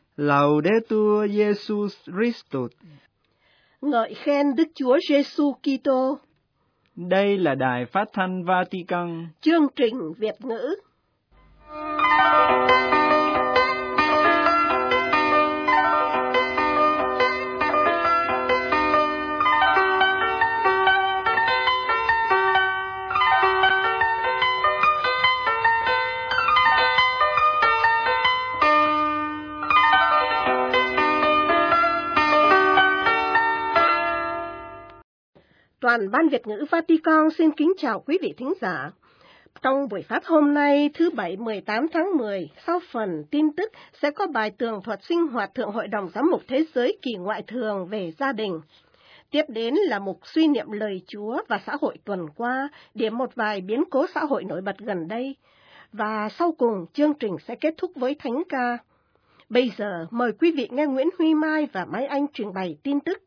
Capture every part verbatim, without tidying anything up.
Laudetur Jesus Christus. Ngợi khen Đức Chúa Giêsu Kitô. Đây là Đài Phát thanh Vatican. Chương trình Việt ngữ. Toàn ban Việt ngữ Vatican xin kính chào quý vị thính giả. Trong buổi phát hôm nay, thứ Bảy mười tám tháng mười, sau phần tin tức sẽ có bài tường thuật sinh hoạt Thượng Hội đồng Giám mục Thế giới kỳ ngoại thường về gia đình. Tiếp đến là mục suy niệm lời Chúa và xã hội tuần qua, điểm một vài biến cố xã hội nổi bật gần đây. Và sau cùng, chương trình sẽ kết thúc với thánh ca. Bây giờ, mời quý vị nghe Nguyễn Huy Mai và Mai Anh trình bày tin tức.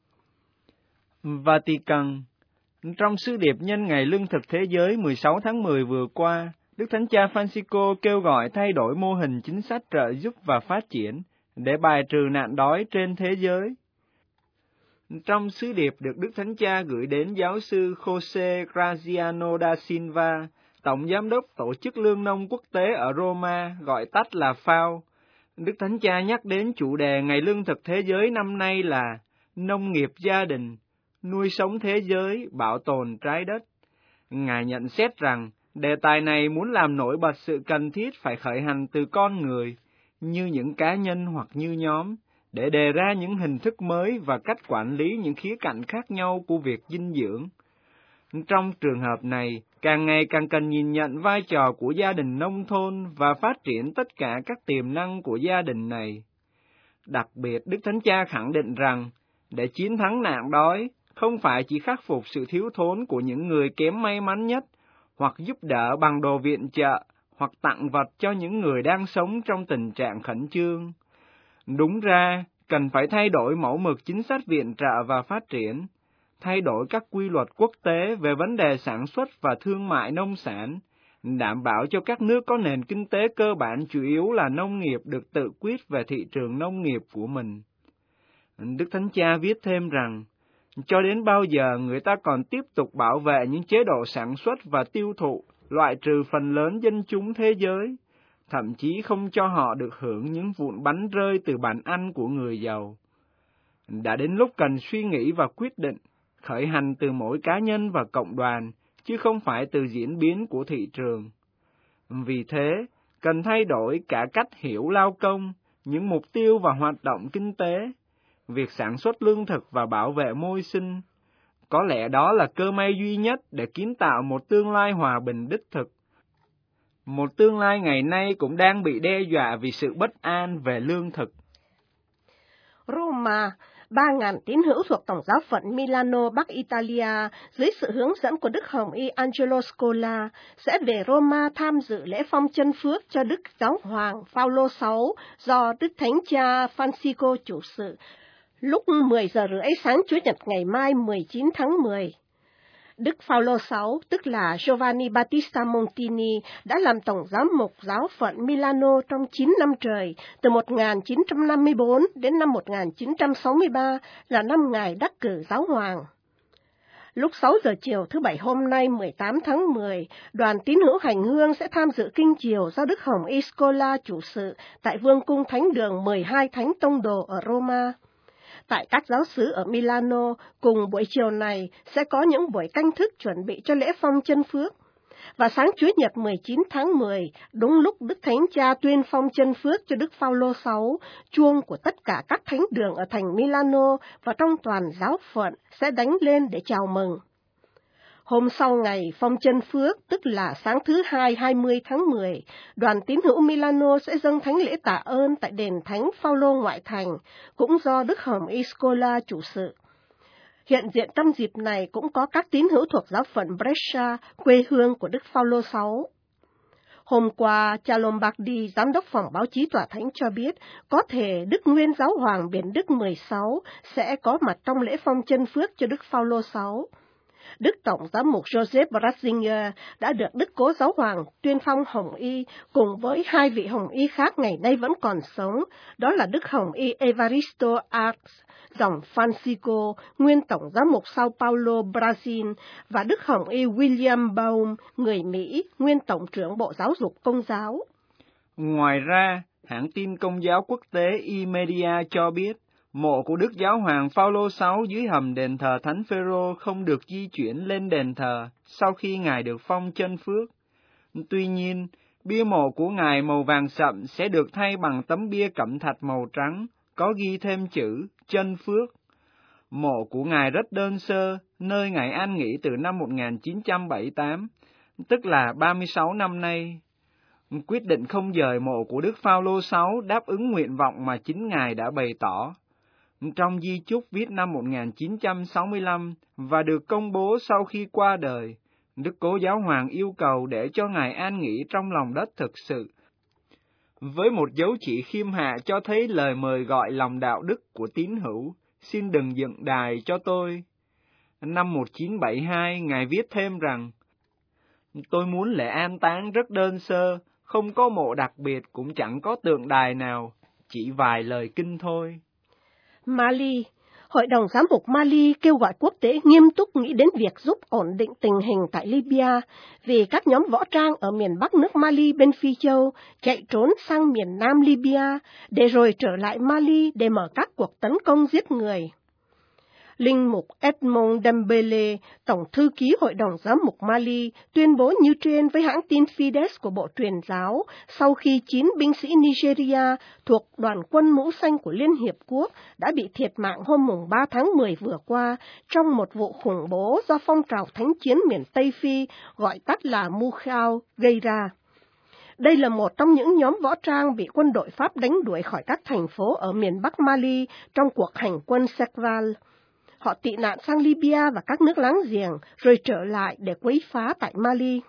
Vatican. Trong sứ điệp nhân ngày lương thực thế giới mười sáu tháng mười vừa qua, Đức Thánh Cha Francisco kêu gọi thay đổi mô hình chính sách trợ giúp và phát triển để bài trừ nạn đói trên thế giới. Trong sứ điệp được Đức Thánh Cha gửi đến giáo sư José Graziano da Silva, Tổng Giám đốc Tổ chức Lương nông Quốc tế ở Roma, gọi tắt là phao, Đức Thánh Cha nhắc đến chủ đề ngày lương thực thế giới năm nay là nông nghiệp gia đình, nuôi sống thế giới, bảo tồn trái đất. Ngài nhận xét rằng, đề tài này muốn làm nổi bật sự cần thiết phải khởi hành từ con người, như những cá nhân hoặc như nhóm, để đề ra những hình thức mới và cách quản lý những khía cạnh khác nhau của việc dinh dưỡng. Trong trường hợp này, càng ngày càng cần nhìn nhận vai trò của gia đình nông thôn và phát triển tất cả các tiềm năng của gia đình này. Đặc biệt, Đức Thánh Cha khẳng định rằng, để chiến thắng nạn đói, không phải chỉ khắc phục sự thiếu thốn của những người kém may mắn nhất, hoặc giúp đỡ bằng đồ viện trợ, hoặc tặng vật cho những người đang sống trong tình trạng khẩn trương. Đúng ra, cần phải thay đổi mẫu mực chính sách viện trợ và phát triển, thay đổi các quy luật quốc tế về vấn đề sản xuất và thương mại nông sản, đảm bảo cho các nước có nền kinh tế cơ bản chủ yếu là nông nghiệp được tự quyết về thị trường nông nghiệp của mình. Đức Thánh Cha viết thêm rằng, cho đến bao giờ người ta còn tiếp tục bảo vệ những chế độ sản xuất và tiêu thụ, loại trừ phần lớn dân chúng thế giới, thậm chí không cho họ được hưởng những vụn bánh rơi từ bàn ăn của người giàu. Đã đến lúc cần suy nghĩ và quyết định, khởi hành từ mỗi cá nhân và cộng đoàn, chứ không phải từ diễn biến của thị trường. Vì thế, cần thay đổi cả cách hiểu lao công, những mục tiêu và hoạt động kinh tế, việc sản xuất lương thực và bảo vệ môi sinh. Có lẽ đó là cơ may duy nhất để kiến tạo một tương lai hòa bình đích thực. Một tương lai ngày nay cũng đang bị đe dọa vì sự bất an về lương thực. Roma, ba nghìn tín hữu thuộc Tổng giáo phận Milano, Bắc Italia, dưới sự hướng dẫn của Đức Hồng Y Angelo Scola, sẽ về Roma tham dự lễ phong chân phước cho Đức Giáo Hoàng Phaolô thứ sáu do Đức Thánh Cha Francisco chủ sự, lúc mười giờ rưỡi sáng Chủ nhật ngày mai mười chín tháng mười. Đức Phaolô thứ sáu, tức là Giovanni Battista Montini, đã làm Tổng giám mục giáo phận Milano trong chín năm trời, từ một nghìn chín trăm năm mươi tư đến năm một nghìn chín trăm sáu mươi ba, là năm Ngài đắc cử giáo hoàng. Lúc sáu giờ chiều thứ Bảy hôm nay mười tám tháng mười, đoàn tín hữu hành hương sẽ tham dự kinh chiều do Đức Hồng Y Scola chủ sự tại Vương cung Thánh đường mười hai Thánh Tông Đồ ở Roma. Tại các giáo xứ ở Milano, cùng buổi chiều này sẽ có những buổi canh thức chuẩn bị cho lễ phong chân phước. Và sáng Chủ nhật mười chín tháng mười, đúng lúc Đức Thánh Cha tuyên phong chân phước cho Đức Phaolô thứ sáu, chuông của tất cả các thánh đường ở thành Milano và trong toàn giáo phận sẽ đánh lên để chào mừng. Hôm sau ngày phong chân phước, tức là sáng thứ Hai hai mươi tháng mười, đoàn tín hữu Milano sẽ dâng thánh lễ tạ ơn tại đền Thánh Phaolô ngoại thành, cũng do Đức Hồng Y Scola chủ sự. Hiện diện trong dịp này cũng có các tín hữu thuộc giáo phận Brescia, quê hương của Đức Phaolô thứ sáu. Hôm qua, cha Lombardi, giám đốc phòng báo chí tòa thánh cho biết, có thể Đức Nguyên Giáo hoàng Biển Đức mười sáu sẽ có mặt trong lễ phong chân phước cho Đức Phaolô thứ sáu. Đức Tổng giám mục Joseph Ratzinger đã được Đức Cố Giáo Hoàng tuyên phong Hồng Y cùng với hai vị Hồng Y khác ngày nay vẫn còn sống, đó là Đức Hồng Y Evaristo Arce, dòng Francisco, nguyên Tổng giám mục Sao Paulo, Brazil, và Đức Hồng Y William Baum, người Mỹ, nguyên Tổng trưởng Bộ Giáo dục Công giáo. Ngoài ra, hãng tin Công giáo quốc tế E-Media cho biết, mộ của Đức Giáo hoàng Phaolô đệ sáu dưới hầm đền thờ Thánh Phêrô không được di chuyển lên đền thờ sau khi Ngài được phong chân phước. Tuy nhiên, bia mộ của Ngài màu vàng sậm sẽ được thay bằng tấm bia cẩm thạch màu trắng, có ghi thêm chữ chân phước. Mộ của Ngài rất đơn sơ, nơi Ngài an nghỉ từ năm một nghìn chín trăm bảy mươi tám, tức là ba mươi sáu năm nay. Quyết định không dời mộ của Đức Phaolô đệ sáu đáp ứng nguyện vọng mà chính Ngài đã bày tỏ trong di chúc viết năm một nghìn chín trăm sáu mươi lăm và được công bố sau khi qua đời. Đức Cố Giáo Hoàng yêu cầu để cho Ngài an nghỉ trong lòng đất thực sự, với một dấu chỉ khiêm hạ cho thấy lời mời gọi lòng đạo đức của tín hữu, xin đừng dựng đài cho tôi. Năm một nghìn chín trăm bảy mươi hai, Ngài viết thêm rằng, tôi muốn lễ an táng rất đơn sơ, không có mộ đặc biệt cũng chẳng có tượng đài nào, chỉ vài lời kinh thôi. Mali. Hội đồng Giám mục Mali kêu gọi quốc tế nghiêm túc nghĩ đến việc giúp ổn định tình hình tại Libya, vì các nhóm võ trang ở miền Bắc nước Mali bên Phi Châu chạy trốn sang miền Nam Libya, để rồi trở lại Mali để mở các cuộc tấn công giết người. Linh mục Edmond Dembele, Tổng thư ký Hội đồng Giám mục Mali, tuyên bố như trên với hãng tin Fides của Bộ Truyền giáo sau khi chín binh sĩ Nigeria thuộc đoàn quân mũ xanh của Liên Hiệp Quốc đã bị thiệt mạng hôm ba tháng mười vừa qua trong một vụ khủng bố do phong trào thánh chiến miền Tây Phi, gọi tắt là Mukhao, gây ra. Đây là một trong những nhóm võ trang bị quân đội Pháp đánh đuổi khỏi các thành phố ở miền Bắc Mali trong cuộc hành quân Sekval. Họ tị nạn sang Libya và các nước láng giềng, rồi trở lại để quấy phá tại Mali.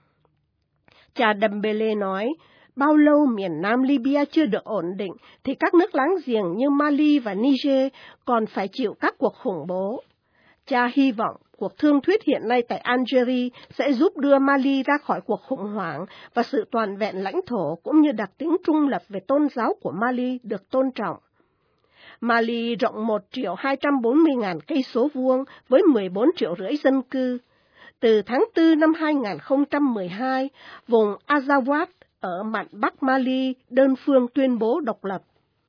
Cha Dembele nói, bao lâu miền Nam Libya chưa được ổn định, thì các nước láng giềng như Mali và Niger còn phải chịu các cuộc khủng bố. Cha hy vọng cuộc thương thuyết hiện nay tại Algeria sẽ giúp đưa Mali ra khỏi cuộc khủng hoảng và sự toàn vẹn lãnh thổ cũng như đặc tính trung lập về tôn giáo của Mali được tôn trọng. Mali rộng một triệu hai trăm bốn mươi ngàn cây số vuông với mười bốn triệu rưỡi dân cư. Từ tháng tư năm hai nghìn không trăm mười hai, vùng Azawad ở mạn Bắc Mali đơn phương tuyên bố độc lập.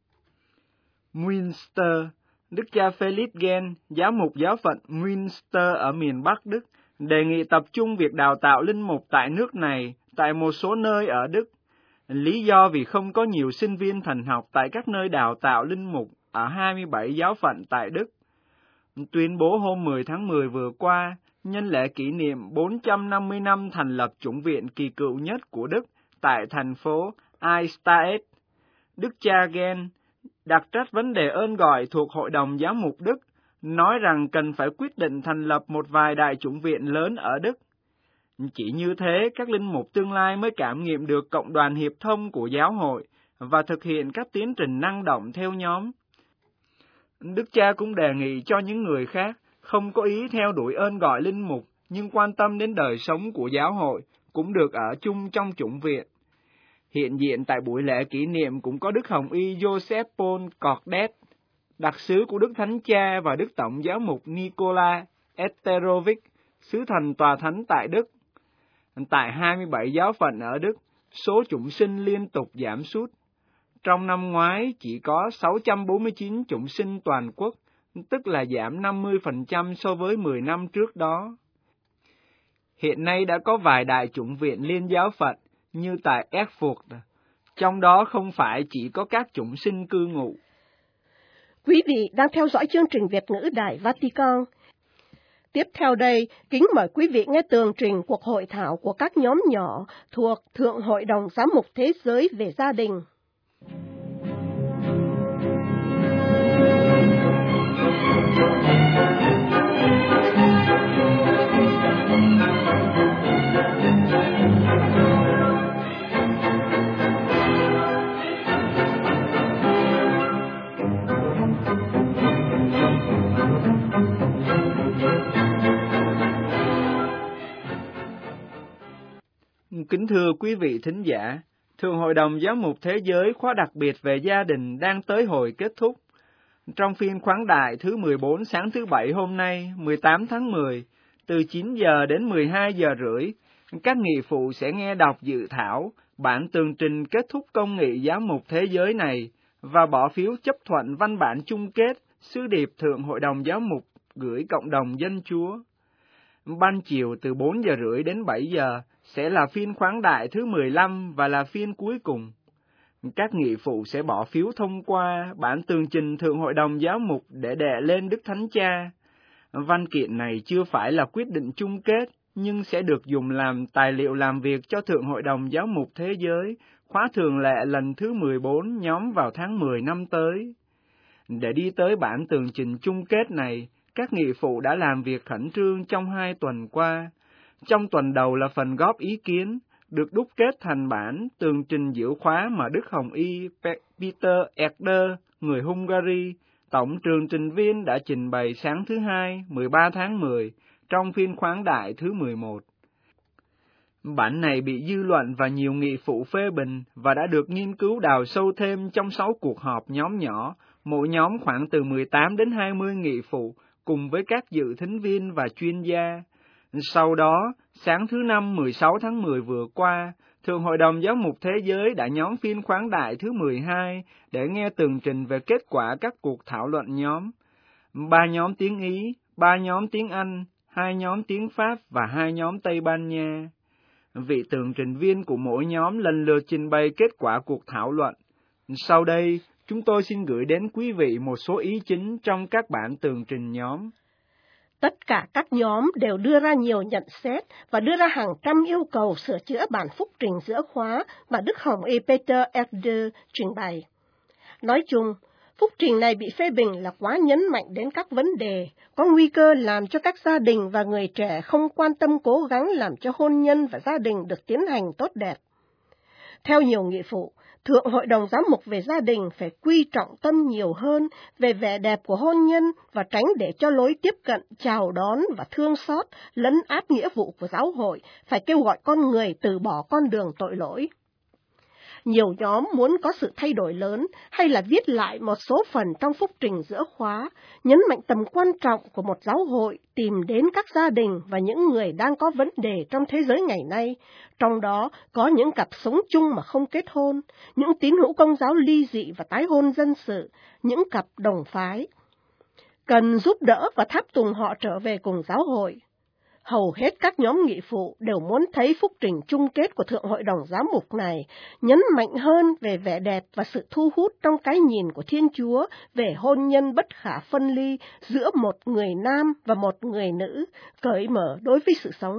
Münster, Đức cha Felix Gen, giám mục giáo phận Münster ở miền Bắc Đức, đề nghị tập trung việc đào tạo linh mục tại nước này, tại một số nơi ở Đức. Lý do vì không có nhiều sinh viên thần học tại các nơi đào tạo linh mục ở hai mươi bảy giáo phận tại Đức. Tuyên bố hôm mười tháng mười vừa qua, nhân lễ kỷ niệm bốn trăm năm mươi năm thành lập chủng viện kỳ cựu nhất của Đức tại thành phố Eichstätt, Đức cha Gen đặt trách vấn đề ơn gọi thuộc Hội đồng Giám mục Đức, nói rằng cần phải quyết định thành lập một vài đại chủng viện lớn ở Đức. Chỉ như thế, các linh mục tương lai mới cảm nghiệm được cộng đoàn hiệp thông của giáo hội và thực hiện các tiến trình năng động theo nhóm. Đức cha cũng đề nghị cho những người khác không có ý theo đuổi ơn gọi linh mục nhưng quan tâm đến đời sống của giáo hội cũng được ở chung trong chủng viện. Hiện diện tại buổi lễ kỷ niệm cũng có Đức Hồng Y Joseph Paul Cordet, đặc sứ của Đức Thánh Cha và Đức Tổng giáo mục Nikola Esterovic, sứ thần tòa thánh tại Đức. Tại hai mươi bảy giáo phận ở Đức, số chủng sinh liên tục giảm sút. Trong năm ngoái chỉ có sáu trăm bốn mươi chín chủng sinh toàn quốc, tức là giảm năm mươi phần trăm so với mười năm trước đó. Hiện nay đã có vài đại chủng viện liên giáo phận như tại Erfurt, trong đó không phải chỉ có các chủng sinh cư ngụ. Quý vị đang theo dõi chương trình Việt ngữ Đài Vatican. Tiếp theo đây, kính mời quý vị nghe tường trình cuộc hội thảo của các nhóm nhỏ thuộc Thượng Hội đồng Giám mục Thế giới về gia đình. Kính thưa quý vị thính giả, Thượng Hội đồng Giám mục Thế giới khóa đặc biệt về gia đình đang tới hồi kết thúc. Trong phiên khoáng đại thứ mười bốn sáng thứ Bảy hôm nay, mười tám tháng mười, từ chín giờ đến mười hai giờ rưỡi, các nghị phụ sẽ nghe đọc dự thảo bản tường trình kết thúc công nghị Giám mục Thế giới này và bỏ phiếu chấp thuận văn bản chung kết sứ điệp Thượng Hội đồng Giám mục gửi cộng đồng dân Chúa. Ban chiều từ bốn giờ rưỡi đến bảy giờ sẽ là phiên khoáng đại thứ mười lăm và là phiên cuối cùng. Các nghị phụ sẽ bỏ phiếu thông qua bản tường trình Thượng Hội đồng Giáo mục để đệ lên Đức Thánh Cha. Văn kiện này chưa phải là quyết định chung kết, nhưng sẽ được dùng làm tài liệu làm việc cho Thượng Hội đồng Giáo mục Thế giới, khóa thường lệ lần thứ mười bốn nhóm vào tháng mười năm tới. Để đi tới bản tường trình chung kết này, các nghị phụ đã làm việc khẩn trương trong hai tuần qua. Trong tuần đầu là phần góp ý kiến, được đúc kết thành bản tường trình diệu khóa mà Đức Hồng Y Peter Eder, người Hungary, tổng tường trình viên đã trình bày sáng thứ Hai, mười ba tháng mười, trong phiên khoáng đại thứ mười một. Bản này bị dư luận và nhiều nghị phụ phê bình và đã được nghiên cứu đào sâu thêm trong sáu cuộc họp nhóm nhỏ, mỗi nhóm khoảng từ mười tám đến hai mươi nghị phụ, cùng với các dự thính viên và chuyên gia. Sau đó, sáng thứ Năm mười sáu tháng mười vừa qua, Thượng Hội đồng Giáo mục Thế giới đã nhóm phiên khoáng đại thứ mười hai để nghe tường trình về kết quả các cuộc thảo luận nhóm. Ba nhóm tiếng Ý, ba nhóm tiếng Anh, hai nhóm tiếng Pháp và hai nhóm Tây Ban Nha. Vị tường trình viên của mỗi nhóm lần lượt trình bày kết quả cuộc thảo luận. Sau đây, chúng tôi xin gửi đến quý vị một số ý chính trong các bản tường trình nhóm. Tất cả các nhóm đều đưa ra nhiều nhận xét và đưa ra hàng trăm yêu cầu sửa chữa bản phúc trình giữa khóa mà Đức Hồng Y Peter Eder trình bày. Nói chung, phúc trình này bị phê bình là quá nhấn mạnh đến các vấn đề, có nguy cơ làm cho các gia đình và người trẻ không quan tâm cố gắng làm cho hôn nhân và gia đình được tiến hành tốt đẹp. Theo nhiều nghị phụ, Thượng Hội đồng Giám mục về gia đình phải quy trọng tâm nhiều hơn về vẻ đẹp của hôn nhân và tránh để cho lối tiếp cận, chào đón và thương xót lấn át nghĩa vụ của giáo hội, phải kêu gọi con người từ bỏ con đường tội lỗi. Nhiều nhóm muốn có sự thay đổi lớn hay là viết lại một số phần trong phúc trình giữa khóa, nhấn mạnh tầm quan trọng của một giáo hội tìm đến các gia đình và những người đang có vấn đề trong thế giới ngày nay, trong đó có những cặp sống chung mà không kết hôn, những tín hữu Công giáo ly dị và tái hôn dân sự, những cặp đồng phái. Cần giúp đỡ và tháp tùng họ trở về cùng giáo hội. Hầu hết các nhóm nghị phụ đều muốn thấy phúc trình chung kết của Thượng Hội đồng Giám mục này nhấn mạnh hơn về vẻ đẹp và sự thu hút trong cái nhìn của Thiên Chúa về hôn nhân bất khả phân ly giữa một người nam và một người nữ, cởi mở đối với sự sống.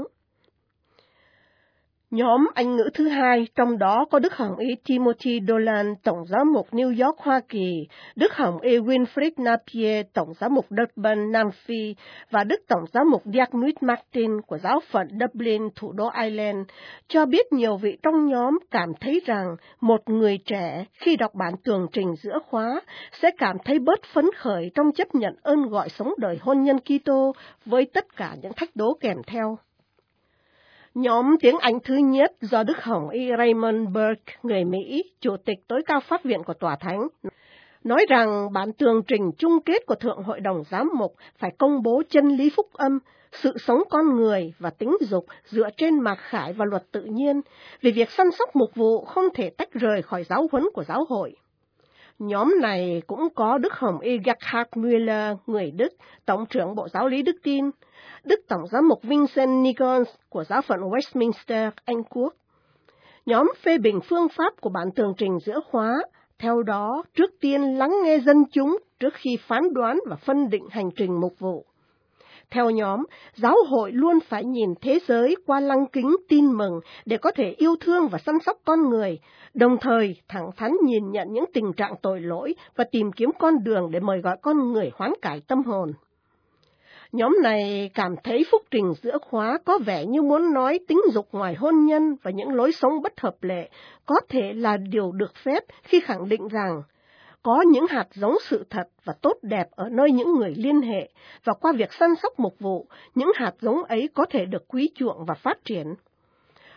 Nhóm Anh ngữ thứ hai, trong đó có Đức Hồng Y Timothy Dolan, Tổng giám mục New York, Hoa Kỳ, Đức Hồng Y Winfried Napier, Tổng giám mục Durban, Nam Phi, và Đức Tổng giám mục Diarmuid Martin của giáo phận Dublin, thủ đô Ireland, cho biết nhiều vị trong nhóm cảm thấy rằng một người trẻ khi đọc bản tường trình giữa khóa sẽ cảm thấy bớt phấn khởi trong chấp nhận ơn gọi sống đời hôn nhân Kitô với tất cả những thách đố kèm theo. Nhóm tiếng Anh thứ nhất do Đức Hồng Y Raymond Burke, người Mỹ, Chủ tịch tối cao pháp viện của Tòa Thánh, nói rằng bản tường trình chung kết của Thượng Hội đồng Giám mục phải công bố chân lý phúc âm, sự sống con người và tính dục dựa trên mặc khải và luật tự nhiên, vì việc săn sóc mục vụ không thể tách rời khỏi giáo huấn của giáo hội. Nhóm này cũng có Đức Hồng Y Gerhard Müller, người Đức, Tổng trưởng Bộ Giáo lý Đức Tin, Đức Tổng giám mục Vincent Nichols của giáo phận Westminster, Anh Quốc. Nhóm phê bình phương pháp của bản tường trình giữa khóa, theo đó trước tiên lắng nghe dân chúng trước khi phán đoán và phân định hành trình mục vụ. Theo nhóm, giáo hội luôn phải nhìn thế giới qua lăng kính tin mừng để có thể yêu thương và săn sóc con người, đồng thời thẳng thắn nhìn nhận những tình trạng tội lỗi và tìm kiếm con đường để mời gọi con người hoán cải tâm hồn. Nhóm này cảm thấy phúc trình giữa khóa có vẻ như muốn nói tính dục ngoài hôn nhân và những lối sống bất hợp lệ có thể là điều được phép khi khẳng định rằng có những hạt giống sự thật và tốt đẹp ở nơi những người liên hệ, và qua việc săn sóc mục vụ, những hạt giống ấy có thể được quý chuộng và phát triển.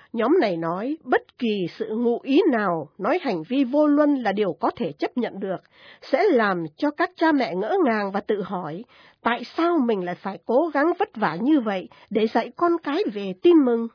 Nhóm này nói bất kỳ sự ngụ ý nào nói hành vi vô luân là điều có thể chấp nhận được, sẽ làm cho các cha mẹ ngỡ ngàng và tự hỏi, tại sao mình lại phải cố gắng vất vả như vậy để dạy con cái về tin mừng?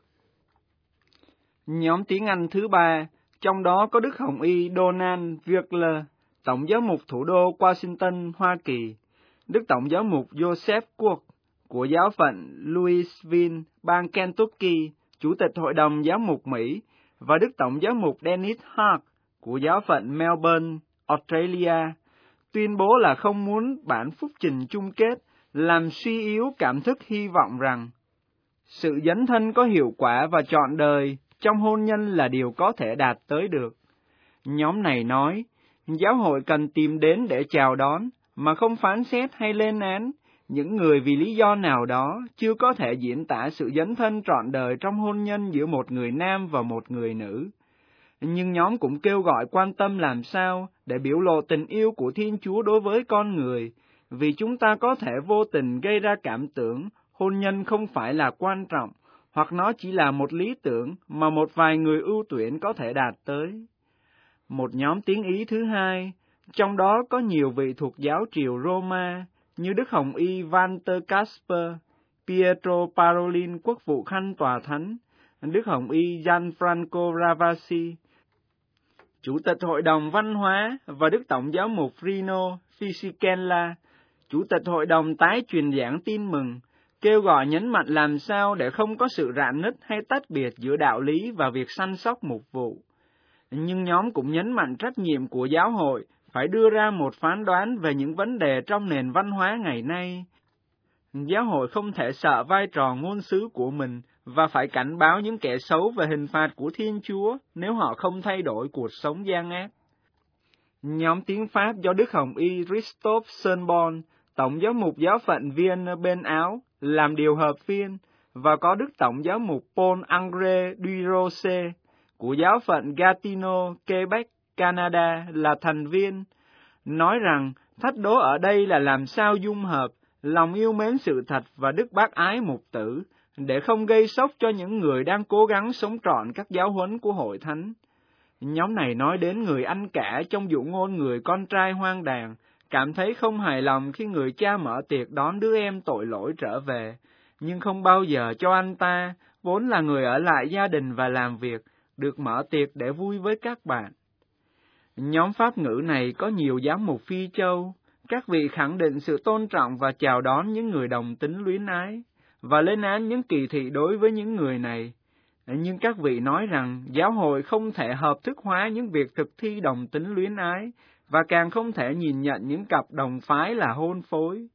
Nhóm tiếng Anh thứ ba, trong đó có Đức Hồng Y Donald Wheeler, Tổng giám mục thủ đô Washington, Hoa Kỳ, Đức Tổng giám mục Joseph Quirk của giáo phận Louisville, bang Kentucky, Chủ tịch Hội đồng Giám mục Mỹ, và Đức Tổng giám mục Dennis Hart của giáo phận Melbourne, Australia, tuyên bố là không muốn bản phúc trình chung kết làm suy yếu cảm thức hy vọng rằng sự dấn thân có hiệu quả và trọn đời trong hôn nhân là điều có thể đạt tới được. Nhóm này nói, giáo hội cần tìm đến để chào đón, mà không phán xét hay lên án những người vì lý do nào đó chưa có thể diễn tả sự dấn thân trọn đời trong hôn nhân giữa một người nam và một người nữ. Nhưng nhóm cũng kêu gọi quan tâm làm sao để biểu lộ tình yêu của Thiên Chúa đối với con người, vì chúng ta có thể vô tình gây ra cảm tưởng hôn nhân không phải là quan trọng, hoặc nó chỉ là một lý tưởng mà một vài người ưu tuyển có thể đạt tới. Một nhóm tiếng Ý thứ hai, trong đó có nhiều vị thuộc giáo triều Roma, như Đức Hồng Y Walter Casper, Pietro Parolin quốc vụ khanh tòa thánh, Đức Hồng Y Gianfranco Ravasi, Chủ tịch Hội đồng Văn hóa, và Đức Tổng giáo mục Rino Fisichella, Chủ tịch Hội đồng tái truyền giảng tin mừng, kêu gọi nhấn mạnh làm sao để không có sự rạn nứt hay tách biệt giữa đạo lý và việc săn sóc mục vụ. Nhưng nhóm cũng nhấn mạnh trách nhiệm của giáo hội phải đưa ra một phán đoán về những vấn đề trong nền văn hóa ngày nay. Giáo hội không thể sợ vai trò ngôn sứ của mình và phải cảnh báo những kẻ xấu về hình phạt của Thiên Chúa nếu họ không thay đổi cuộc sống gian ác. Nhóm tiếng Pháp do Đức Hồng Y Christophe Sonbon, Tổng giáo mục giáo phận Vienne bên Áo, làm điều hợp viên, và có Đức Tổng giáo mục Paul-André Durocher của giáo phận Gatineau, Quebec, Canada là thành viên, nói rằng thách đố ở đây là làm sao dung hợp lòng yêu mến sự thật và đức bác ái mục tử, để không gây sốc cho những người đang cố gắng sống trọn các giáo huấn của hội thánh. Nhóm này nói đến người anh cả trong dụ ngôn người con trai hoang đàn, cảm thấy không hài lòng khi người cha mở tiệc đón đứa em tội lỗi trở về, nhưng không bao giờ cho anh ta, vốn là người ở lại gia đình và làm việc, được mở tiệc để vui với các bạn. Nhóm pháp ngữ này có nhiều giám mục Phi Châu, các vị khẳng định sự tôn trọng và chào đón những người đồng tính luyến ái, và lên án những kỳ thị đối với những người này. Nhưng các vị nói rằng giáo hội không thể hợp thức hóa những việc thực thi đồng tính luyến ái, và càng không thể nhìn nhận những cặp đồng phái là hôn phối.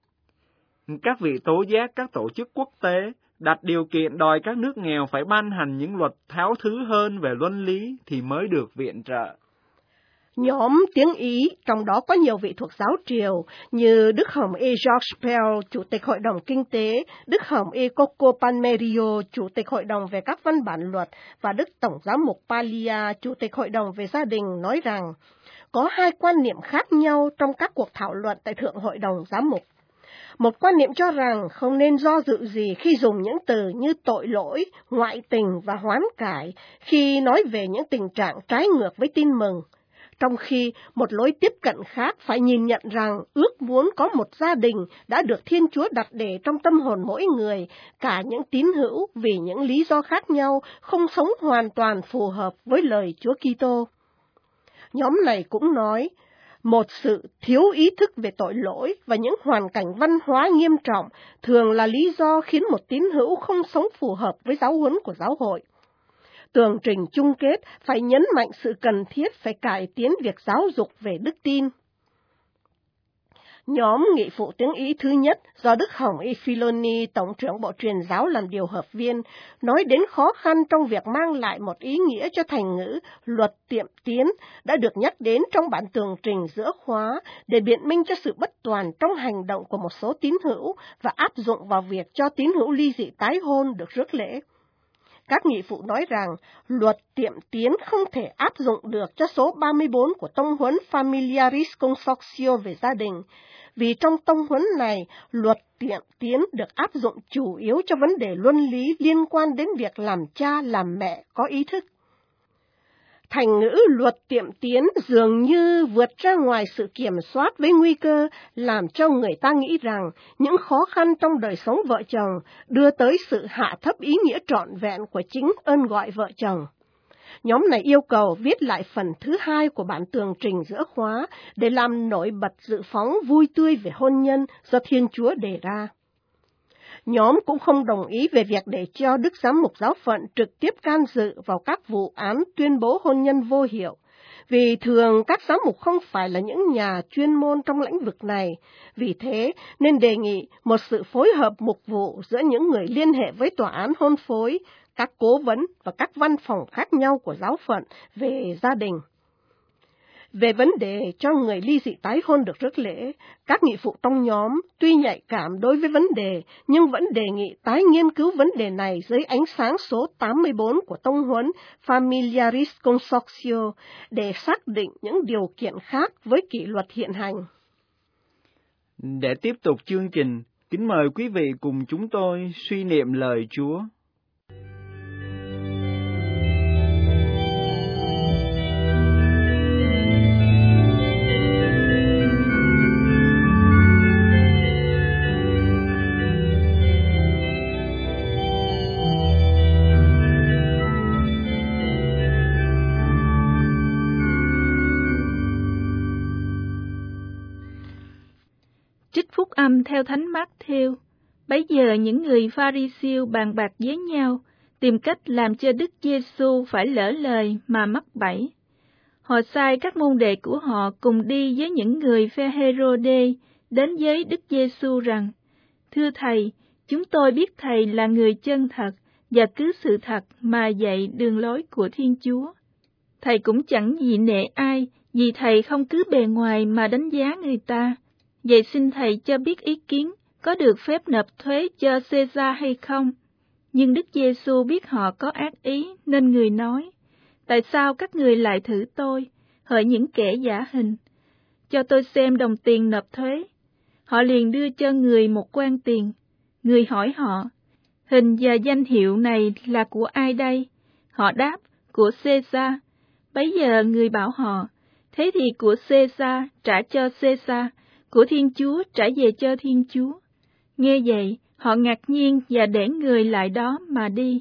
Các vị tố giác các tổ chức quốc tế đặt điều kiện đòi các nước nghèo phải ban hành những luật tháo thứ hơn về luân lý thì mới được viện trợ. Nhóm tiếng Ý, trong đó có nhiều vị thuộc giáo triều như Đức Hồng Y George Pell, Chủ tịch Hội đồng Kinh tế, Đức Hồng Y Coco Palmerio, Chủ tịch Hội đồng về các văn bản luật, và Đức Tổng giám mục Palia, Chủ tịch Hội đồng về gia đình, nói rằng có hai quan niệm khác nhau trong các cuộc thảo luận tại Thượng Hội đồng Giám mục. Một quan niệm cho rằng không nên do dự gì khi dùng những từ như tội lỗi, ngoại tình và hoán cải khi nói về những tình trạng trái ngược với tin mừng. Trong khi một lối tiếp cận khác phải nhìn nhận rằng ước muốn có một gia đình đã được Thiên Chúa đặt để trong tâm hồn mỗi người, cả những tín hữu vì những lý do khác nhau không sống hoàn toàn phù hợp với lời Chúa Kitô. Nhóm này cũng nói, một sự thiếu ý thức về tội lỗi và những hoàn cảnh văn hóa nghiêm trọng thường là lý do khiến một tín hữu không sống phù hợp với giáo huấn của giáo hội. Tường trình chung kết phải nhấn mạnh sự cần thiết phải cải tiến việc giáo dục về đức tin. Nhóm nghị phụ tiếng Ý thứ nhất do Đức Hồng Y Filoni, Tổng trưởng Bộ Truyền giáo làm điều hợp viên, nói đến khó khăn trong việc mang lại một ý nghĩa cho thành ngữ luật tiệm tiến đã được nhắc đến trong bản tường trình giữa khóa để biện minh cho sự bất toàn trong hành động của một số tín hữu và áp dụng vào việc cho tín hữu ly dị tái hôn được rước lễ. Các nghị phụ nói rằng luật tiệm tiến không thể áp dụng được cho số ba mươi bốn của tông huấn Familiaris Consortio về gia đình, vì trong tông huấn này, luật tiệm tiến được áp dụng chủ yếu cho vấn đề luân lý liên quan đến việc làm cha làm mẹ có ý thức. Thành ngữ luật tiệm tiến dường như vượt ra ngoài sự kiểm soát với nguy cơ làm cho người ta nghĩ rằng những khó khăn trong đời sống vợ chồng đưa tới sự hạ thấp ý nghĩa trọn vẹn của chính ơn gọi vợ chồng. Nhóm này yêu cầu viết lại phần thứ hai của bản tường trình giữa khóa để làm nổi bật dự phóng vui tươi về hôn nhân do Thiên Chúa đề ra. Nhóm cũng không đồng ý về việc để cho Đức Giám mục giáo phận trực tiếp can dự vào các vụ án tuyên bố hôn nhân vô hiệu, vì thường các giám mục không phải là những nhà chuyên môn trong lĩnh vực này. Vì thế nên đề nghị một sự phối hợp mục vụ giữa những người liên hệ với tòa án hôn phối, các cố vấn và các văn phòng khác nhau của giáo phận về gia đình. Về vấn đề cho người ly dị tái hôn được rước lễ, các nghị phụ trong nhóm tuy nhạy cảm đối với vấn đề, nhưng vẫn đề nghị tái nghiên cứu vấn đề này dưới ánh sáng số tám mươi bốn của tông huấn Familiaris Consortio để xác định những điều kiện khác với kỷ luật hiện hành. Để tiếp tục chương trình, kính mời quý vị cùng chúng tôi suy niệm lời Chúa. Trích phúc âm theo Thánh Mát-thêu. Bấy giờ những người Pha-ri-siêu bàn bạc với nhau, tìm cách làm cho Đức Giê-xu phải lỡ lời mà mắc bẫy. Họ sai các môn đệ của họ cùng đi với những người phe Hê-rô-đê đến với Đức Giê-xu rằng: Thưa Thầy, chúng tôi biết Thầy là người chân thật và cứ sự thật mà dạy đường lối của Thiên Chúa. Thầy cũng chẳng gì nệ ai, vì Thầy không cứ bề ngoài mà đánh giá người ta. Vậy xin Thầy cho biết ý kiến có được phép nộp thuế cho Cê-sa hay không? Nhưng Đức Giê-xu biết họ có ác ý, nên người nói: Tại sao các người lại thử tôi, hỡi những kẻ giả hình? Cho tôi xem đồng tiền nộp thuế. Họ liền đưa cho người một quan tiền. Người hỏi họ: Hình và danh hiệu này là của ai đây? Họ đáp: Của Cê-sa. Bấy giờ người bảo họ: Thế thì của Cê-sa trả cho Cê-sa, của Thiên Chúa trả về cho Thiên Chúa. Nghe vậy, họ ngạc nhiên và để người lại đó mà đi.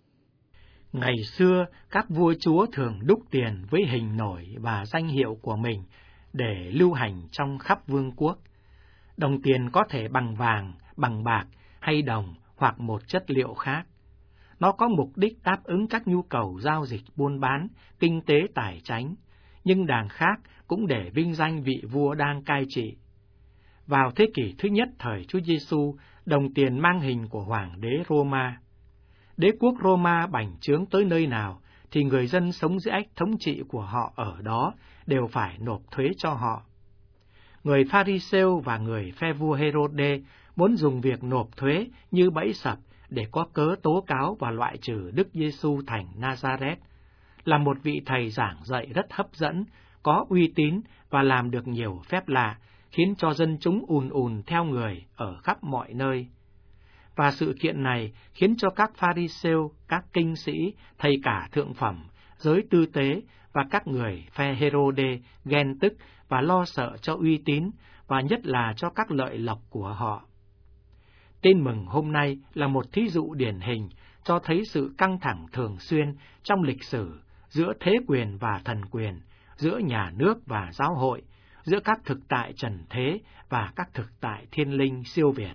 Ngày xưa, các vua chúa thường đúc tiền với hình nổi và danh hiệu của mình để lưu hành trong khắp vương quốc. Đồng tiền có thể bằng vàng, bằng bạc hay đồng hoặc một chất liệu khác. Nó có mục đích đáp ứng các nhu cầu giao dịch buôn bán, kinh tế tài chánh, nhưng đàng khác cũng để vinh danh vị vua đang cai trị. Vào thế kỷ thứ nhất thời Chúa Giêsu, đồng tiền mang hình của hoàng đế Roma. Đế quốc Roma bành trướng tới nơi nào, thì người dân sống dưới ách thống trị của họ ở đó đều phải nộp thuế cho họ. Người Pha-ri-sêu và người phe vua Hê-rô-đê muốn dùng việc nộp thuế như bẫy sập để có cớ tố cáo và loại trừ Đức Giêsu thành Nazareth, là một vị thầy giảng dạy rất hấp dẫn, có uy tín và làm được nhiều phép lạ, khiến cho dân chúng ùn ùn theo người ở khắp mọi nơi. Và sự kiện này khiến cho các Pha-ri-sêu, các kinh sĩ, thầy cả thượng phẩm, giới tư tế và các người phe Hê-rô-đê ghen tức và lo sợ cho uy tín và nhất là cho các lợi lộc của họ. Tin mừng hôm nay là một thí dụ điển hình cho thấy sự căng thẳng thường xuyên trong lịch sử giữa thế quyền và thần quyền, giữa nhà nước và giáo hội, giữa các thực tại trần thế và các thực tại thiên linh siêu việt.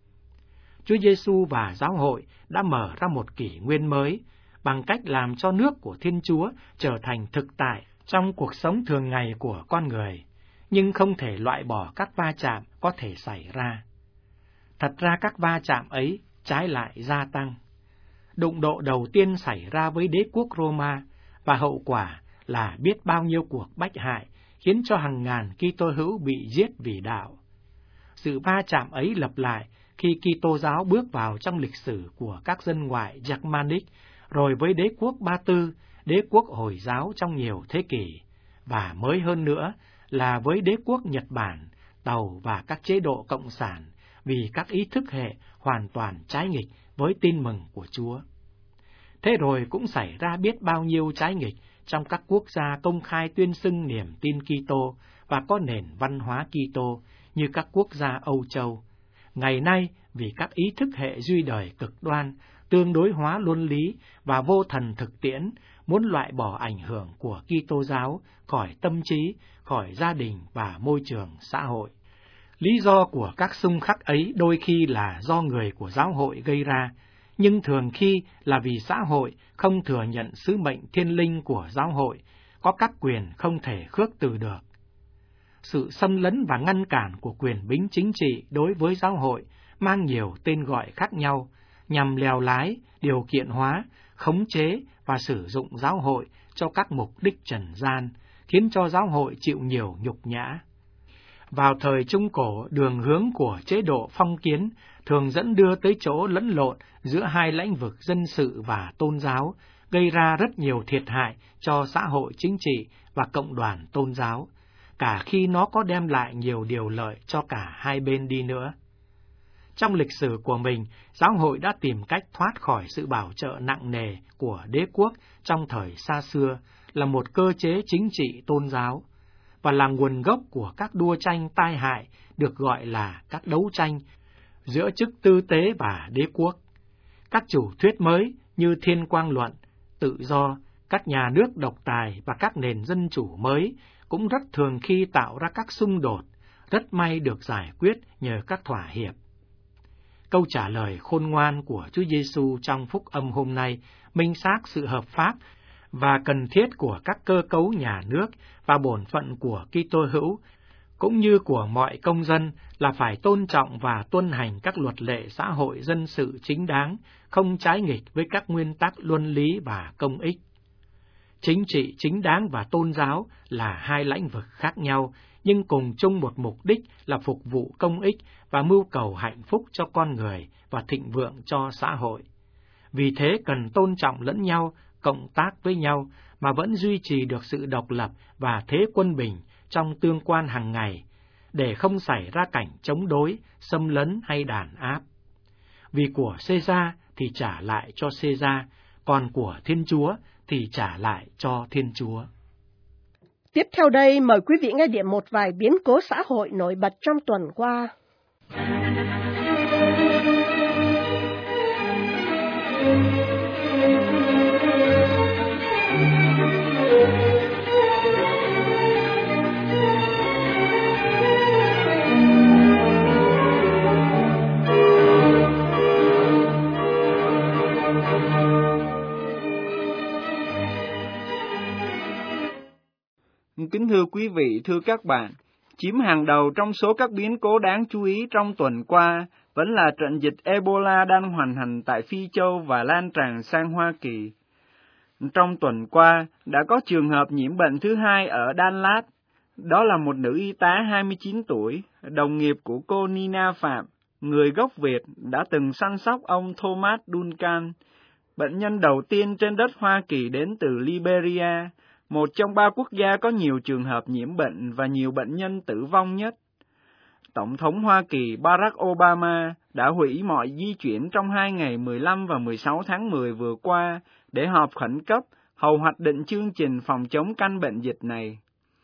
Chúa Giêsu và giáo hội đã mở ra một kỷ nguyên mới bằng cách làm cho nước của Thiên Chúa trở thành thực tại trong cuộc sống thường ngày của con người, nhưng không thể loại bỏ các va chạm có thể xảy ra. Thật ra các va chạm ấy trái lại gia tăng. Đụng độ đầu tiên xảy ra với đế quốc Roma và hậu quả là biết bao nhiêu cuộc bách hại, khiến cho hàng ngàn Kitô hữu bị giết vì đạo. Sự va chạm ấy lặp lại khi Kitô giáo bước vào trong lịch sử của các dân ngoại Germanic, rồi với đế quốc Ba Tư, đế quốc Hồi giáo trong nhiều thế kỷ, và mới hơn nữa là với đế quốc Nhật Bản, Tàu và các chế độ cộng sản, vì các ý thức hệ hoàn toàn trái nghịch với tin mừng của Chúa. Thế rồi cũng xảy ra biết bao nhiêu trái nghịch trong các quốc gia công khai tuyên xưng niềm tin Kitô và có nền văn hóa Kitô như các quốc gia Âu Châu. Ngày nay, vì các ý thức hệ duy đời cực đoan, tương đối hóa luân lý và vô thần thực tiễn, muốn loại bỏ ảnh hưởng của Kitô giáo khỏi tâm trí, khỏi gia đình và môi trường xã hội. Lý do của các xung khắc ấy đôi khi là do người của giáo hội gây ra, nhưng thường khi là vì xã hội không thừa nhận sứ mệnh thiên linh của giáo hội, có các quyền không thể khước từ được. Sự xâm lấn và ngăn cản của quyền bính chính trị đối với giáo hội mang nhiều tên gọi khác nhau, nhằm lèo lái, điều kiện hóa, khống chế và sử dụng giáo hội cho các mục đích trần gian, khiến cho giáo hội chịu nhiều nhục nhã. Vào thời Trung Cổ, đường hướng của chế độ phong kiến thường dẫn đưa tới chỗ lẫn lộn giữa hai lĩnh vực dân sự và tôn giáo, gây ra rất nhiều thiệt hại cho xã hội chính trị và cộng đoàn tôn giáo, cả khi nó có đem lại nhiều điều lợi cho cả hai bên đi nữa. Trong lịch sử của mình, giáo hội đã tìm cách thoát khỏi sự bảo trợ nặng nề của đế quốc trong thời xa xưa là một cơ chế chính trị tôn giáo, và là nguồn gốc của các đua tranh tai hại được gọi là các đấu tranh giữa chức tư tế và đế quốc. Các chủ thuyết mới như thiên quang luận, tự do, các nhà nước độc tài và các nền dân chủ mới cũng rất thường khi tạo ra các xung đột, rất may được giải quyết nhờ các thỏa hiệp. Câu trả lời khôn ngoan của Chúa Giêsu trong phúc âm hôm nay minh xác sự hợp pháp và cần thiết của các cơ cấu nhà nước và bổn phận của Kitô hữu, cũng như của mọi công dân là phải tôn trọng và tuân hành các luật lệ xã hội dân sự chính đáng, không trái nghịch với các nguyên tắc luân lý và công ích. Chính trị chính đáng và tôn giáo là hai lĩnh vực khác nhau, nhưng cùng chung một mục đích là phục vụ công ích và mưu cầu hạnh phúc cho con người và thịnh vượng cho xã hội. Vì thế cần tôn trọng lẫn nhau, cộng tác với nhau mà vẫn duy trì được sự độc lập và thế quân bình trong tương quan hàng ngày, để không xảy ra cảnh chống đối, xâm lấn hay đàn áp. Vì của Caesar thì trả lại cho Caesar, còn của Thiên Chúa thì trả lại cho Thiên Chúa. Tiếp theo đây, mời quý vị nghe điểm một vài biến cố xã hội nổi bật trong tuần qua. Kính thưa quý vị, thưa các bạn, chiếm hàng đầu trong số các biến cố đáng chú ý trong tuần qua vẫn là trận dịch Ebola đang hoành hành tại Phi Châu và lan tràn sang Hoa Kỳ. Trong tuần qua, đã có trường hợp nhiễm bệnh thứ hai ở Đan Lát. Đó là một nữ y tá hai mươi chín tuổi, đồng nghiệp của cô Nina Phạm, người gốc Việt, đã từng săn sóc ông Thomas Duncan, bệnh nhân đầu tiên trên đất Hoa Kỳ đến từ Liberia, một trong ba quốc gia có nhiều trường hợp nhiễm bệnh và nhiều bệnh nhân tử vong nhất. Tổng thống Hoa Kỳ Barack Obama đã hủy mọi di chuyển trong hai ngày mười lăm và mười sáu tháng mười vừa qua để họp khẩn cấp hầu hoạch định chương trình phòng chống căn bệnh dịch này.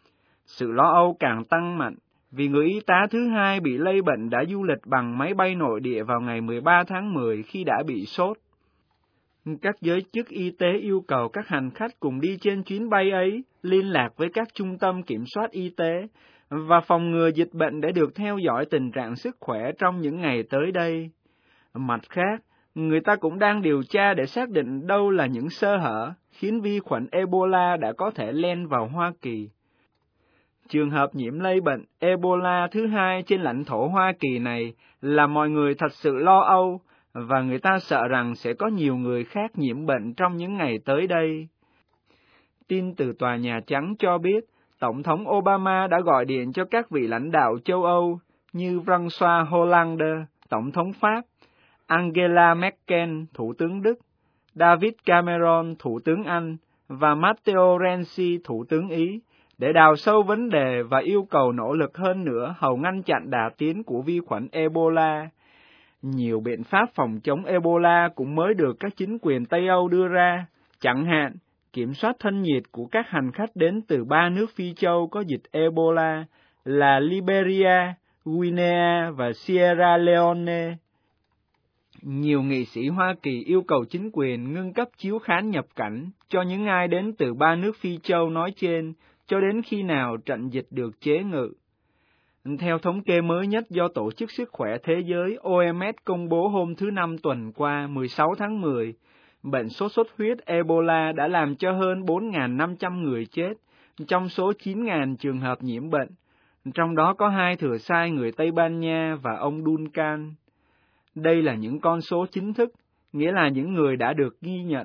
Sự lo âu càng tăng mạnh vì người y tá thứ hai bị lây bệnh đã du lịch bằng máy bay nội địa vào ngày mười ba tháng mười khi đã bị sốt. Các giới chức y tế yêu cầu các hành khách cùng đi trên chuyến bay ấy liên lạc với các trung tâm kiểm soát y tế và phòng ngừa dịch bệnh để được theo dõi tình trạng sức khỏe trong những ngày tới đây. Mặt khác, người ta cũng đang điều tra để xác định đâu là những sơ hở khiến vi khuẩn Ebola đã có thể len vào Hoa Kỳ. Trường hợp nhiễm lây bệnh Ebola thứ hai trên lãnh thổ Hoa Kỳ này là mọi người thật sự lo âu, và người ta sợ rằng sẽ có nhiều người khác nhiễm bệnh trong những ngày tới đây. Tin từ Tòa Nhà Trắng cho biết, Tổng thống Obama đã gọi điện cho các vị lãnh đạo châu Âu như François Hollande, Tổng thống Pháp, Angela Merkel, Thủ tướng Đức, David Cameron, Thủ tướng Anh, và Matteo Renzi, Thủ tướng Ý, để đào sâu vấn đề và yêu cầu nỗ lực hơn nữa hầu ngăn chặn đà tiến của vi khuẩn Ebola. Nhiều biện pháp phòng chống Ebola cũng mới được các chính quyền Tây Âu đưa ra, chẳng hạn kiểm soát thân nhiệt của các hành khách đến từ ba nước Phi Châu có dịch Ebola là Liberia, Guinea và Sierra Leone. Nhiều nghị sĩ Hoa Kỳ yêu cầu chính quyền ngưng cấp chiếu khám nhập cảnh cho những ai đến từ ba nước Phi Châu nói trên cho đến khi nào trận dịch được chế ngự. Theo thống kê mới nhất do Tổ chức Sức khỏe Thế giới O M S công bố hôm thứ Năm tuần qua mười sáu tháng mười, bệnh sốt xuất huyết Ebola đã làm cho hơn bốn nghìn năm trăm người chết, trong số chín nghìn trường hợp nhiễm bệnh, trong đó có hai thừa sai người Tây Ban Nha và ông Duncan. Đây là những con số chính thức, nghĩa là những người đã được ghi nhận.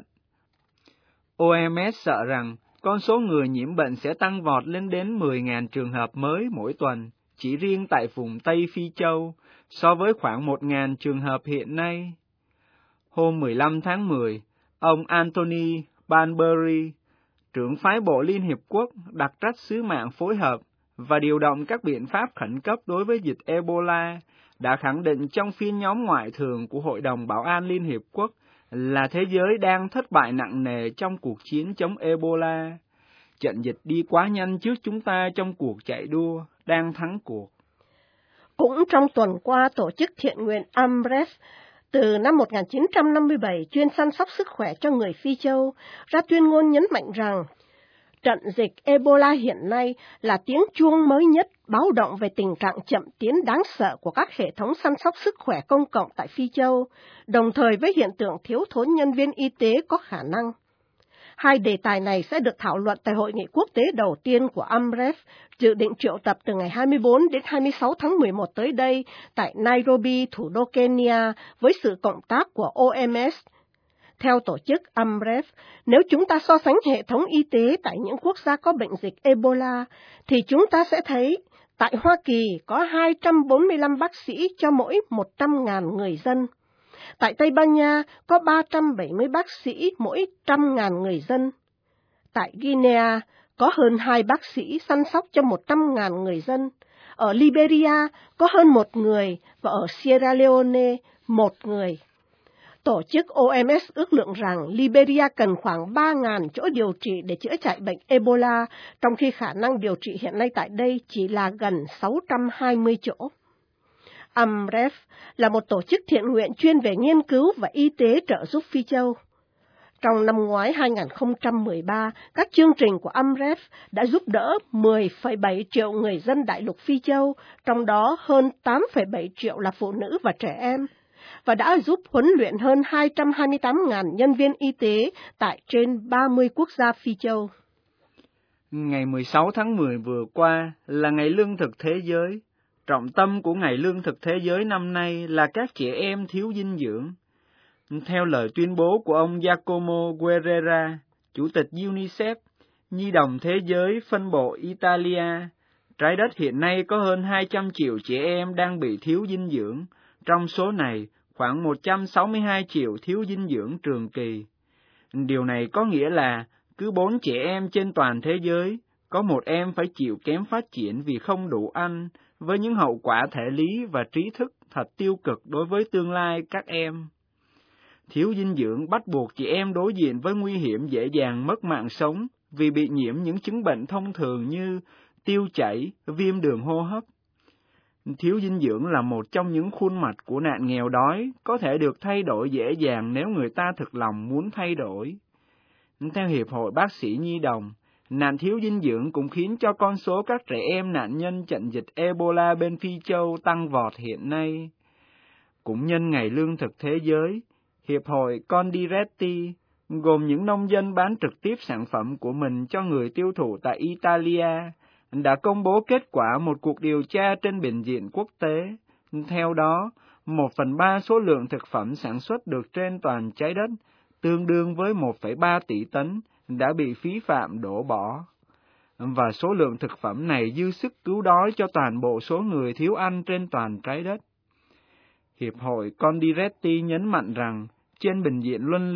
O M S sợ rằng con số người nhiễm bệnh sẽ tăng vọt lên đến mười nghìn trường hợp mới mỗi tuần, chỉ riêng tại vùng Tây Phi Châu, so với khoảng một nghìn trường hợp hiện nay. Hôm mười lăm tháng mười, ông Anthony Banbury, trưởng phái bộ Liên Hiệp Quốc, đặc trách sứ mạng phối hợp và điều động các biện pháp khẩn cấp đối với dịch Ebola, đã khẳng định trong phiên nhóm ngoại thường của Hội đồng Bảo an Liên Hiệp Quốc là thế giới đang thất bại nặng nề trong cuộc chiến chống Ebola. Trận dịch đi quá nhanh trước chúng ta trong cuộc chạy đua, đang thắng cuộc. Cũng trong tuần qua, tổ chức thiện nguyện Amref từ năm một nghìn chín trăm năm mươi bảy chuyên săn sóc sức khỏe cho người Phi Châu ra tuyên ngôn nhấn mạnh rằng trận dịch Ebola hiện nay là tiếng chuông mới nhất báo động về tình trạng chậm tiến đáng sợ của các hệ thống săn sóc sức khỏe công cộng tại Phi Châu, đồng thời với hiện tượng thiếu thốn nhân viên y tế có khả năng. Hai đề tài này sẽ được thảo luận tại hội nghị quốc tế đầu tiên của Amref, dự định triệu tập từ ngày hai mươi bốn đến hai mươi sáu tháng mười một tới đây tại Nairobi, thủ đô Kenya, với sự cộng tác của O M S. Theo tổ chức Amref, nếu chúng ta so sánh hệ thống y tế tại những quốc gia có bệnh dịch Ebola, thì chúng ta sẽ thấy tại Hoa Kỳ có hai trăm bốn mươi lăm bác sĩ cho mỗi một trăm nghìn người dân. Tại Tây Ban Nha có ba trăm bảy mươi bác sĩ mỗi trăm ngàn người dân. Tại Guinea có hơn hai bác sĩ săn sóc cho một trăm ngàn người dân. Ở Liberia có hơn một người và ở Sierra Leone một người. Tổ chức O M S ước lượng rằng Liberia cần khoảng ba nghìn chỗ điều trị để chữa chạy bệnh Ebola, trong khi khả năng điều trị hiện nay tại đây chỉ là gần sáu trăm hai mươi chỗ. Amref là một tổ chức thiện nguyện chuyên về nghiên cứu và y tế trợ giúp Phi Châu. Trong năm ngoái hai nghìn không trăm mười ba, các chương trình của Amref đã giúp đỡ mười phẩy bảy triệu người dân đại lục Phi Châu, trong đó hơn tám phẩy bảy triệu là phụ nữ và trẻ em, và đã giúp huấn luyện hơn hai trăm hai mươi tám nghìn nhân viên y tế tại trên ba mươi quốc gia Phi Châu. Ngày mười sáu tháng mười vừa qua là Ngày Lương thực Thế giới. Trọng tâm của Ngày Lương thực Thế giới năm nay là các trẻ em thiếu dinh dưỡng. Theo lời tuyên bố của ông Giacomo Guerrera, Chủ tịch UNICEF, Nhi đồng Thế giới phân bộ Italia, trái đất hiện nay có hơn hai trăm triệu trẻ em đang bị thiếu dinh dưỡng, trong số này khoảng một trăm sáu mươi hai triệu thiếu dinh dưỡng trường kỳ. Điều này có nghĩa là cứ bốn trẻ em trên toàn thế giới, có một em phải chịu kém phát triển vì không đủ ăn, với những hậu quả thể lý và trí thức thật tiêu cực đối với tương lai các em. Thiếu dinh dưỡng bắt buộc chị em đối diện với nguy hiểm dễ dàng mất mạng sống vì bị nhiễm những chứng bệnh thông thường như tiêu chảy, viêm đường hô hấp. Thiếu dinh dưỡng là một trong những khuôn mặt của nạn nghèo đói, có thể được thay đổi dễ dàng nếu người ta thực lòng muốn thay đổi. Theo Hiệp hội Bác sĩ Nhi đồng, nạn thiếu dinh dưỡng cũng khiến cho con số các trẻ em nạn nhân trận dịch Ebola bên Phi Châu tăng vọt hiện nay. Cũng nhân Ngày Lương thực Thế giới, Hiệp hội Condiretti, gồm những nông dân bán trực tiếp sản phẩm của mình cho người tiêu thụ tại Italia, đã công bố kết quả một cuộc điều tra trên bình diện quốc tế. Theo đó, một phần ba số lượng thực phẩm sản xuất được trên toàn trái đất, tương đương với một phẩy ba tỷ tấn, đã bị phí phạm đổ bỏ. Và số lượng thực phẩm này dư sức cứu đói cho toàn bộ số người thiếu ăn trên toàn trái đất. Hiệp hội Condiretti nhấn mạnh rằng, trên bình diện luân lý,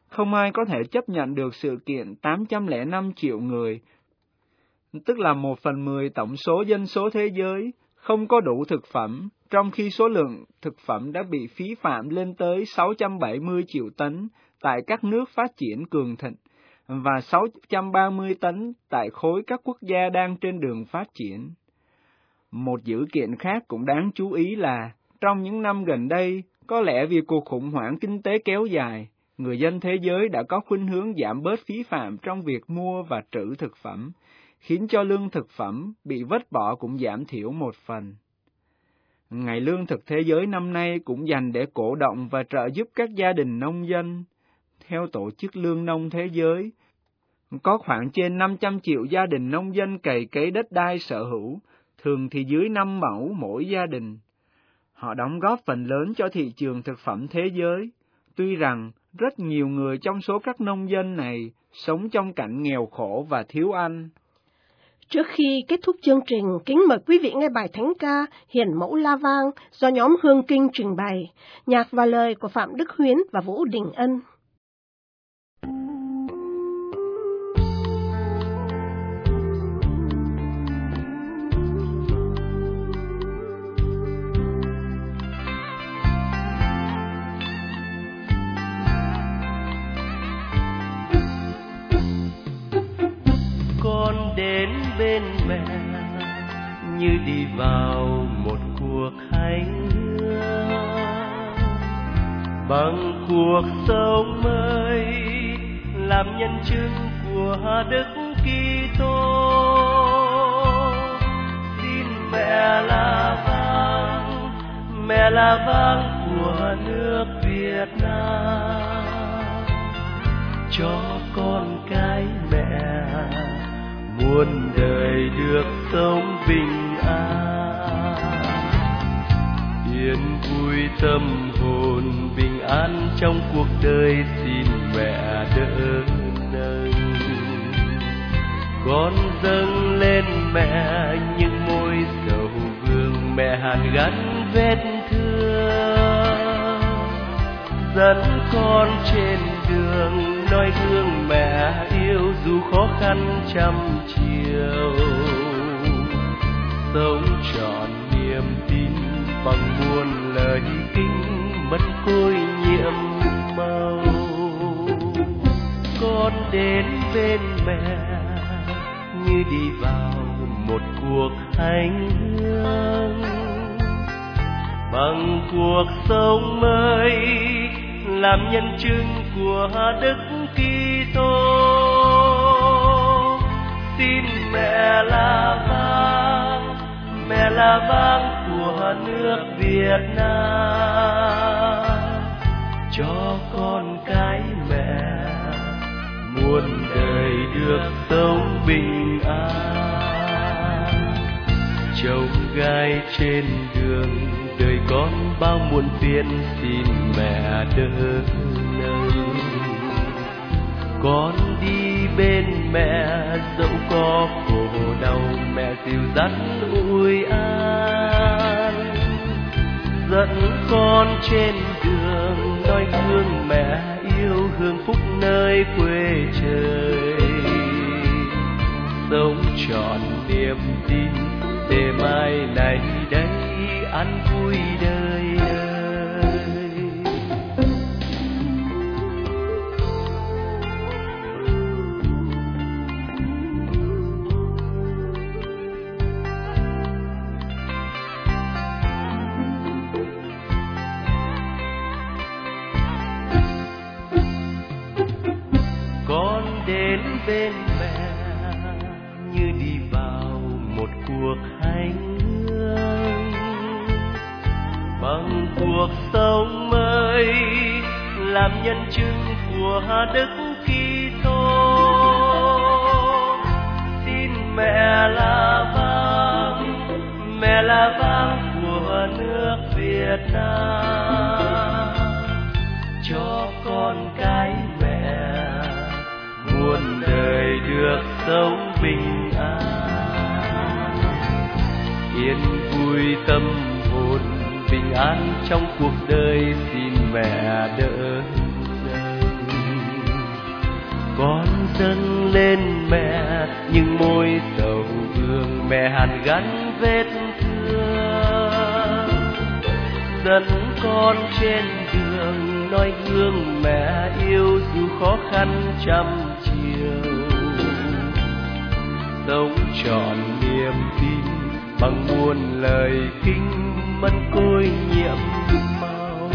không ai có thể chấp nhận được sự kiện tám trăm lẻ năm triệu người, tức là một phần mười tổng số dân số thế giới, không có đủ thực phẩm, trong khi số lượng thực phẩm đã bị phí phạm lên tới sáu trăm bảy mươi triệu tấn tại các nước phát triển cường thịnh và sáu trăm ba mươi tấn tại khối các quốc gia đang trên đường phát triển. Một dữ kiện khác cũng đáng chú ý là, trong những năm gần đây, có lẽ vì cuộc khủng hoảng kinh tế kéo dài, người dân thế giới đã có khuynh hướng giảm bớt phí phạm trong việc mua và trữ thực phẩm, khiến cho lương thực phẩm bị vứt bỏ cũng giảm thiểu một phần. Ngày lương thực thế giới năm nay cũng dành để cổ động và trợ giúp các gia đình nông dân. Theo Tổ chức Lương nông Thế giới, có khoảng trên năm trăm triệu gia đình nông dân cày cấy đất đai sở hữu, thường thì dưới năm mẫu mỗi gia đình. Họ đóng góp phần lớn cho thị trường thực phẩm thế giới, tuy rằng rất nhiều người trong số các nông dân này sống trong cảnh nghèo khổ và thiếu ăn. Trước khi kết thúc chương trình, kính mời quý vị nghe bài thánh ca Hiền Mẫu La Vang do nhóm Hương Kinh trình bày, nhạc và lời của Phạm Đức Huyến và Vũ Đình Ân. Con đến bên mẹ như đi vào một cuộc hành hương, bằng cuộc sống mới làm nhân chứng của Đức Kitô. Xin mẹ là vang, mẹ là vang của nước Việt Nam, cho con cái mẹ muôn đời được sống bình an, yên vui tâm hồn bình an trong cuộc đời. Xin mẹ đỡ nâng, con dâng lên mẹ những môi dầu gương, mẹ hàn gắn vết thương, dẫn con trên đường noi gương mẹ yêu dù khó khăn trăm chiều, sống trọn niềm tin bằng muôn lời kinh mất côi nhiệm màu. Con đến bên mẹ như đi vào một cuộc hành hương, bằng cuộc sống mới làm nhân chứng của Đức Kitô. Xin mẹ là vang, mẹ là vang của nước Việt Nam, cho con cái mẹ muôn đời được sống bình an. Trông gai trên đường đời con bao muôn phiền, xin mẹ đỡ nâng, con đi bên mẹ dẫu có khổ đau, mẹ dìu dắt ủi an, dẫn con trên đường noi gương mẹ yêu hương phúc nơi quê trời, sống trọn niềm tin để mai này đây an vui đời đời. Con đến bên mẹ như đi vào một cuộc hành hương, bằng cuộc sống mới làm nhân chứng của Đức Kitô. Xin mẹ là vang, mẹ là vang của nước Việt Nam, cho con cái mẹ muôn đời được sống bình an, yên vui tâm hồn bình an trong cuộc đời. Xin mẹ đỡ nâng, Con dâng lên mẹ những môi sầu vương, mẹ hàn gắn vết thương. Dẫn con trên đường noi gương mẹ yêu dù khó khăn trăm chiều. Sống trọn niềm tin bằng muôn lời kinh mân côi nhiệm màu.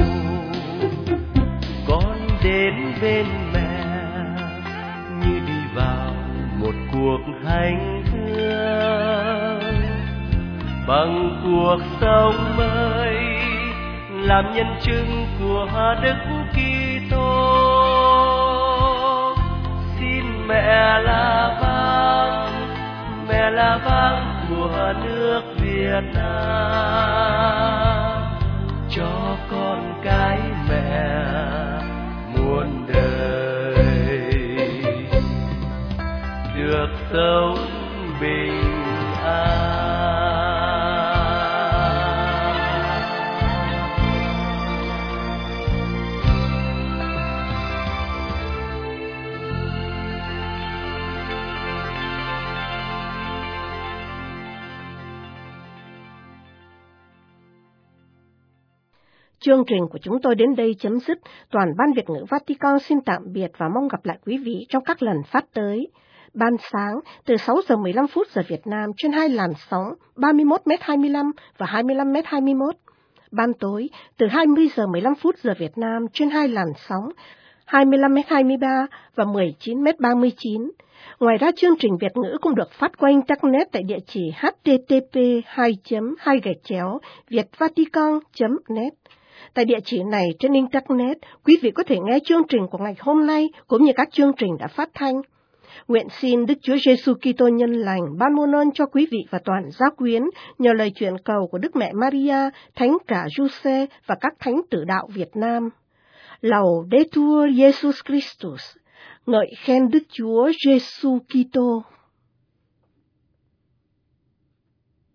Con đến bên mẹ như đi vào một cuộc hành hương, bằng cuộc sống mới làm nhân chứng của Đức Kitô. Xin mẹ là vang, mẹ là vang của nước Việt Nam, cho con cái mẹ muôn đời được sống bình an. Chương trình của chúng tôi đến đây chấm dứt. Toàn ban Việt ngữ Vatican xin tạm biệt và mong gặp lại quý vị trong các lần phát tới. Ban sáng từ sáu giờ mười lăm phút giờ Việt Nam trên hai làn sóng ba mươi mốt mét hai mươi lăm và hai mươi lăm mét hai mươi mốt. Ban tối từ hai mươi giờ mười lăm phút giờ Việt Nam trên hai làn sóng hai mươi lăm mét hai mươi ba và mười chín mét ba mươi chín. Ngoài ra chương trình Việt ngữ cũng được phát qua internet tại địa chỉ h t t p hai chấm hai gạch chéo vietvatican chấm net. Tại địa chỉ này trên internet, quý vị có thể nghe chương trình của ngày hôm nay cũng như các chương trình đã phát thanh. Nguyện xin Đức Chúa Giêsu Kitô nhân lành ban muôn ơn cho quý vị và toàn gia quyến nhờ lời chuyển cầu của Đức Mẹ Maria, Thánh cả Giuse và các thánh tử đạo Việt Nam. Laudetur Jesus Christus, ngợi khen Đức Chúa Giêsu Kitô.